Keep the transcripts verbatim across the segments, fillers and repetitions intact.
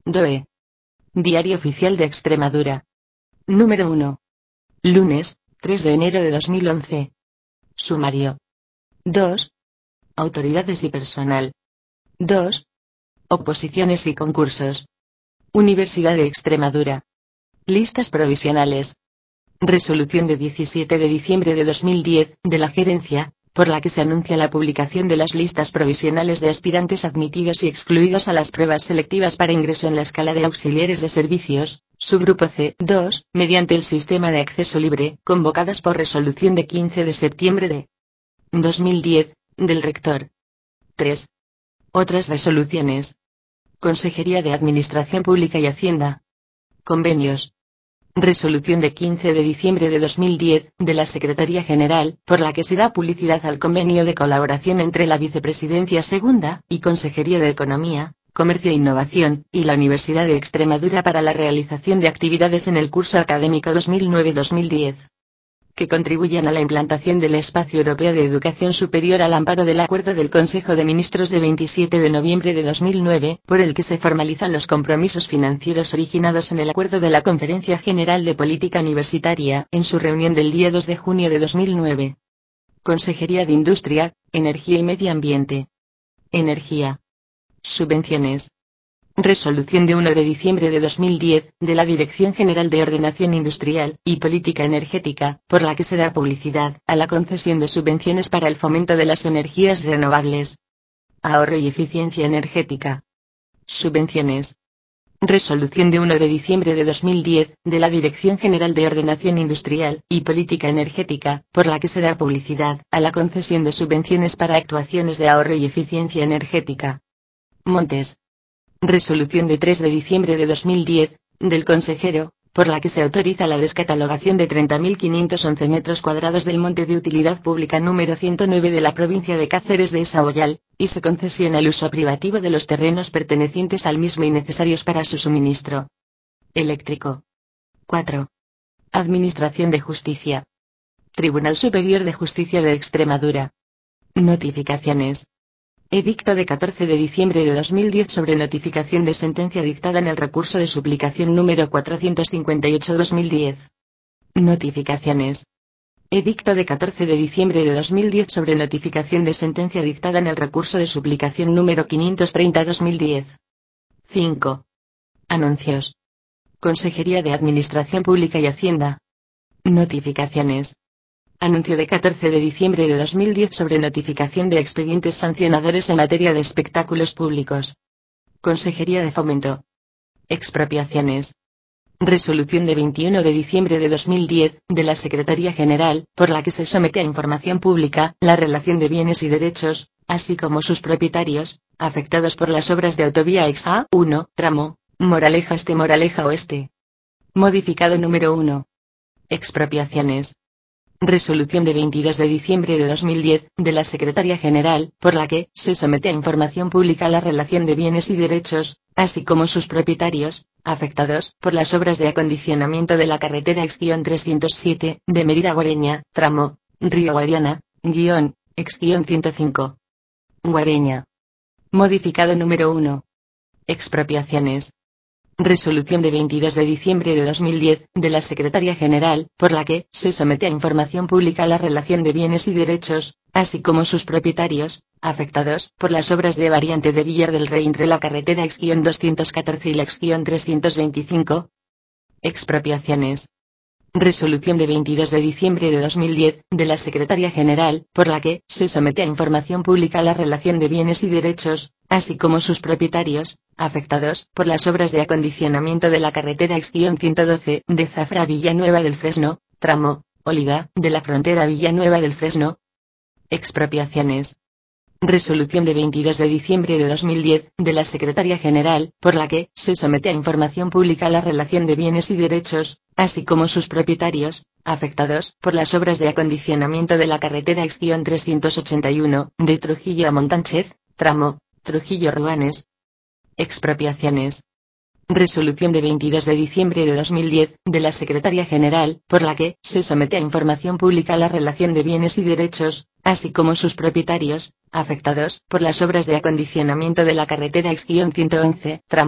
D O E. Diario Oficial de Extremadura. Número uno. Lunes, tres de enero de dos mil once. Sumario. dos. Autoridades y personal. dos. Oposiciones y concursos. Universidad de Extremadura. Listas provisionales. Resolución de diecisiete de diciembre de dos mil diez, de la Gerencia, por la que se anuncia la publicación de las listas provisionales de aspirantes admitidos y excluidos a las pruebas selectivas para ingreso en la escala de auxiliares de servicios, subgrupo C dos, mediante el sistema de acceso libre, convocadas por resolución de quince de septiembre de dos mil diez, del rector. tres. Otras resoluciones. Consejería de Administración Pública y Hacienda. Convenios. Resolución de quince de diciembre de dos mil diez, de la Secretaría General, por la que se da publicidad al convenio de colaboración entre la Vicepresidencia Segunda, y Consejería de Economía, Comercio e Innovación, y la Universidad de Extremadura para la realización de actividades en el curso académico dos mil nueve dos mil diez. Que contribuyan a la implantación del Espacio Europeo de Educación Superior al amparo del Acuerdo del Consejo de Ministros de veintisiete de noviembre de dos mil nueve, por el que se formalizan los compromisos financieros originados en el Acuerdo de la Conferencia General de Política Universitaria, en su reunión del día dos de junio de dos mil nueve. Consejería de Industria, Energía y Medio Ambiente. Energía. Subvenciones. Resolución de uno de diciembre de dos mil diez, de la Dirección General de Ordenación Industrial y Política Energética, por la que se da publicidad a la concesión de subvenciones para el fomento de las energías renovables. Ahorro y eficiencia energética. Subvenciones. Resolución de uno de diciembre de dos mil diez, de la Dirección General de Ordenación Industrial y Política Energética, por la que se da publicidad a la concesión de subvenciones para actuaciones de ahorro y eficiencia energética. Montes. Resolución de tres de diciembre de dos mil diez, del consejero, por la que se autoriza la descatalogación de treinta mil quinientos once metros cuadrados del monte de utilidad pública número ciento nueve de la provincia de Cáceres de Esa-Oyal, y se concesiona el uso privativo de los terrenos pertenecientes al mismo y necesarios para su suministro eléctrico. cuatro. Administración de Justicia. Tribunal Superior de Justicia de Extremadura. Notificaciones. Edicto de catorce de diciembre de dos mil diez sobre notificación de sentencia dictada en el recurso de suplicación número cuatrocientos cincuenta y ocho barra dos mil diez. Notificaciones. Edicto de catorce de diciembre de dos mil diez sobre notificación de sentencia dictada en el recurso de suplicación número quinientos treinta barra dos mil diez. cinco. Anuncios. Consejería de Administración Pública y Hacienda. Notificaciones. Anuncio de catorce de diciembre de dos mil diez sobre notificación de expedientes sancionadores en materia de espectáculos públicos. Consejería de Fomento. Expropiaciones. Resolución de veintiuno de diciembre de dos mil diez, de la Secretaría General, por la que se somete a información pública la relación de bienes y derechos, así como sus propietarios, afectados por las obras de autovía ex A uno, tramo, Moraleja Este-Moraleja Oeste. Modificado número uno. Expropiaciones. Resolución de veintidós de diciembre de dos mil diez, de la Secretaría General, por la que se somete a información pública la relación de bienes y derechos, así como sus propietarios, afectados por las obras de acondicionamiento de la carretera ex trescientos siete, de Mérida a Guareña, tramo, Río Guadiana, guión, ex ciento cinco. Guareña. Modificado número uno. Expropiaciones. Resolución de veintidós de diciembre de dos mil diez, de la Secretaría General, por la que se somete a información pública la relación de bienes y derechos, así como sus propietarios, afectados por las obras de variante de Villar del Rey entre la carretera ex doscientos catorce y la ex trescientos veinticinco. Expropiaciones. Resolución de veintidós de diciembre de dos mil diez, de la Secretaría General, por la que se somete a información pública la relación de bienes y derechos, así como sus propietarios, afectados por las obras de acondicionamiento de la carretera ex ciento doce, de Zafra a Villanueva del Fresno, tramo, Oliva, de la Frontera a Villanueva del Fresno. Expropiaciones. Resolución de veintidós de diciembre de dos mil diez, de la Secretaría General, por la que se somete a información pública la relación de bienes y derechos, así como sus propietarios, afectados por las obras de acondicionamiento de la carretera ex trescientos ochenta y uno, de Trujillo a Montánchez, tramo, Trujillo-Ruanes. Expropiaciones. Resolución de veintidós de diciembre de dos mil diez, de la Secretaría General, por la que se somete a información pública la relación de bienes y derechos, así como sus propietarios, afectados por las obras de acondicionamiento de la carretera ex ciento once, tramo,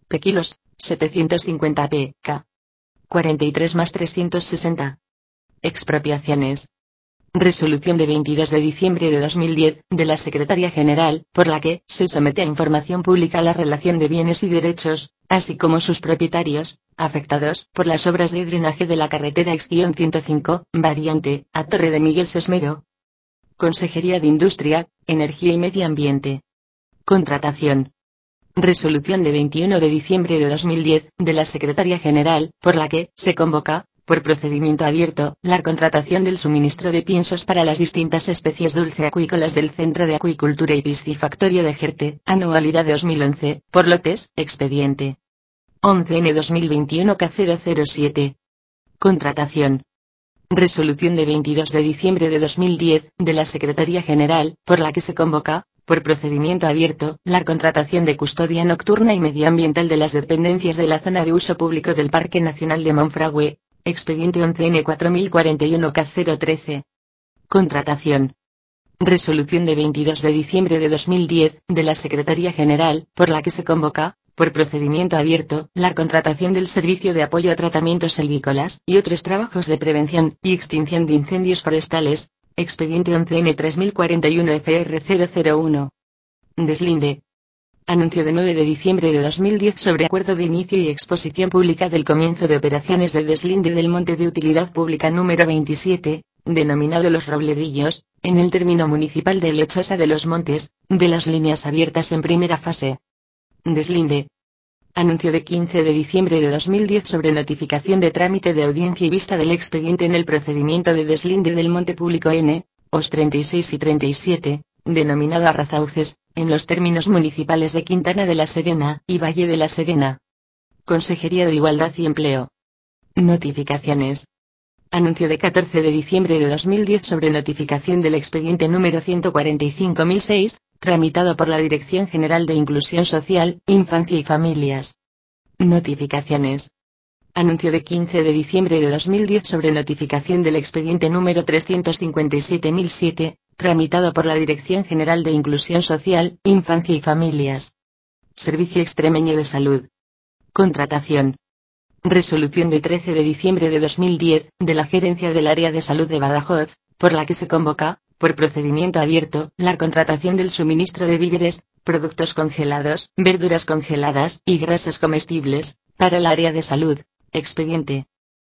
P kilos, setecientos cincuenta P K. cuarenta y tres más trescientos sesenta. Expropiaciones. Resolución de veintidós de diciembre de dos mil diez, de la Secretaría General, por la que se somete a información pública la relación de bienes y derechos, así como sus propietarios, afectados por las obras de drenaje de la carretera equis ciento cinco, variante, a Torre de Miguel Sesmero. Consejería de Industria, Energía y Medio Ambiente. Contratación. Resolución de veintiuno de diciembre de dos mil diez, de la Secretaría General, por la que se convoca, por procedimiento abierto, la contratación del suministro de piensos para las distintas especies dulceacuícolas del Centro de Acuicultura y Piscifactorio de Jerte, anualidad de dos mil once, por lotes, expediente once ene dos mil veintiuno K cero cero siete. Contratación. Resolución de veintidós de diciembre de dos mil diez, de la Secretaría General, por la que se convoca, por procedimiento abierto, la contratación de custodia nocturna y medioambiental de las dependencias de la zona de uso público del Parque Nacional de Monfragüe, expediente once ene cuatro mil cuarenta y uno K cero trece. Contratación. Resolución de veintidós de diciembre de dos mil diez, de la Secretaría General, por la que se convoca, por procedimiento abierto, la contratación del servicio de apoyo a tratamientos silvícolas y otros trabajos de prevención y extinción de incendios forestales, expediente once ene tres mil cuarenta y uno F R cero cero uno. Deslinde. Anuncio de nueve de diciembre de dos mil diez sobre acuerdo de inicio y exposición pública del comienzo de operaciones de deslinde del monte de utilidad pública número veintisiete, denominado Los Robledillos, en el término municipal de Lechosa de los Montes, de las líneas abiertas en primera fase. Deslinde. Anuncio de quince de diciembre de dos mil diez sobre notificación de trámite de audiencia y vista del expediente en el procedimiento de deslinde del monte público N, os treinta y seis y treinta y siete, denominado Arrazauces, en los términos municipales de Quintana de la Serena y Valle de la Serena. Consejería de Igualdad y Empleo. Notificaciones. Anuncio de catorce de diciembre de dos mil diez sobre notificación del expediente número ciento cuarenta y cinco mil seis, tramitado por la Dirección General de Inclusión Social, Infancia y Familias. Notificaciones. Anuncio de quince de diciembre de dos mil diez sobre notificación del expediente número trescientos cincuenta y siete mil siete, tramitado por la Dirección General de Inclusión Social, Infancia y Familias. Servicio Extremeño de Salud. Contratación. Resolución de trece de diciembre de dos mil diez, de la Gerencia del Área de Salud de Badajoz, por la que se convoca, por procedimiento abierto, la contratación del suministro de víveres, productos congelados, verduras congeladas y grasas comestibles, para el área de salud, expediente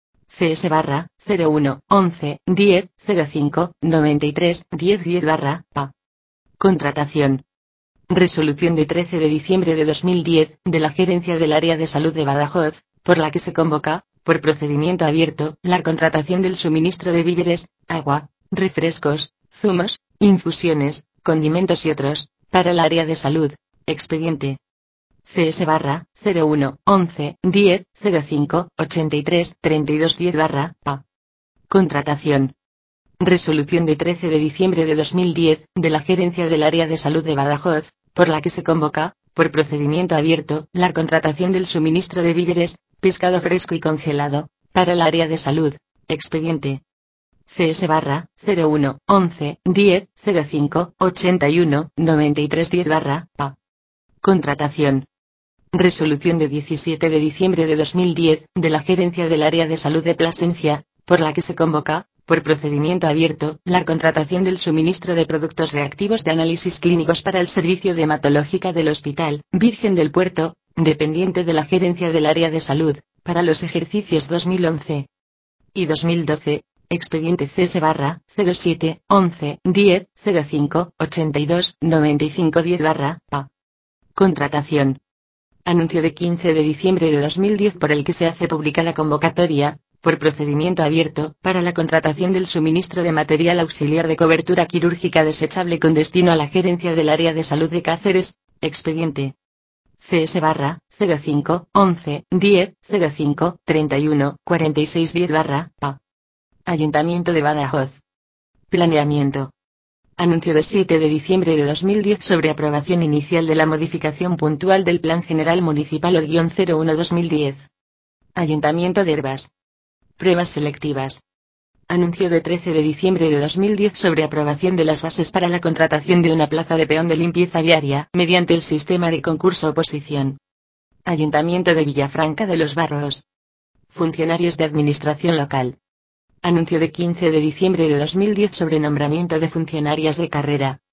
C S barra cero uno once diez cero cinco noventa y tres diez diez barra P A. Contratación. Resolución de trece de diciembre de dos mil diez, de la Gerencia del Área de Salud de Badajoz, por la que se convoca, por procedimiento abierto, la contratación del suministro de víveres, agua, refrescos, zumos, infusiones, condimentos y otros, para el área de salud, expediente C S barra cero uno once diez cero cinco ochenta y tres treinta y dos diez barra P A. Contratación. Resolución de trece de diciembre de dos mil diez, de la Gerencia del Área de Salud de Badajoz, por la que se convoca, por procedimiento abierto, la contratación del suministro de víveres, pescado fresco y congelado, para el área de salud, expediente C S barra cero uno once diez cero cinco ochenta y uno noventa y tres diez barra P A. Contratación. Resolución de diecisiete de diciembre de dos mil diez, de la Gerencia del Área de Salud de Plasencia, por la que se convoca, por procedimiento abierto, la contratación del suministro de productos reactivos de análisis clínicos para el servicio de hematológica del Hospital Virgen del Puerto, dependiente de la Gerencia del Área de Salud, para los ejercicios dos mil once y dos mil doce, expediente C S barra cero siete once diez cero cinco ochenta y dos noventa y cinco diez barra P A. Contratación. Anuncio de quince de diciembre de dos mil diez por el que se hace pública la convocatoria, por procedimiento abierto, para la contratación del suministro de material auxiliar de cobertura quirúrgica desechable con destino a la Gerencia del Área de Salud de Cáceres, expediente C S barra cero cinco once diez cero cinco treinta y uno cuarenta y seis diez barra P A. Ayuntamiento de Badajoz. Planeamiento. Anuncio de siete de diciembre de dos mil diez sobre aprobación inicial de la modificación puntual del Plan General Municipal O cero uno dos mil diez. Ayuntamiento de Hervás. Pruebas selectivas. Anuncio de trece de diciembre de dos mil diez sobre aprobación de las bases para la contratación de una plaza de peón de limpieza viaria, mediante el sistema de concurso-oposición. Ayuntamiento de Villafranca de los Barros. Funcionarios de Administración Local. Anuncio de quince de diciembre de dos mil diez sobre nombramiento de funcionarias de carrera.